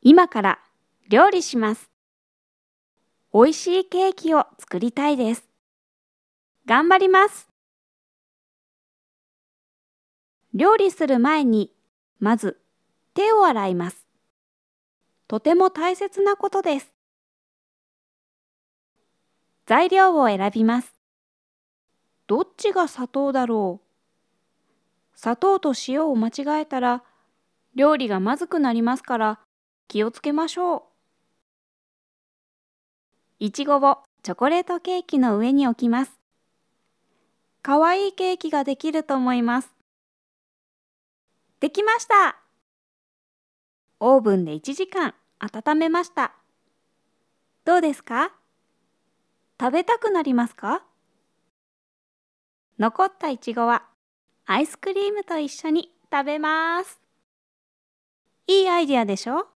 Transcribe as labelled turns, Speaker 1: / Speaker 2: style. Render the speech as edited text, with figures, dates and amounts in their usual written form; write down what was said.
Speaker 1: 今から料理します。美味しいケーキを作りたいです。頑張ります。料理する前に、まず手を洗います。とても大切なことです。材料を選びます。どっちが砂糖だろう。砂糖と塩を間違えたら、料理がまずくなりますから気をつけましょう。いちごをチョコレートケーキの上に置きます。かわいいケーキができると思います。できました。オーブンで1時間温めました。どうですか？食べたくなりますか？残ったいちごはアイスクリームと一緒に食べます。いいアイデアでしょ？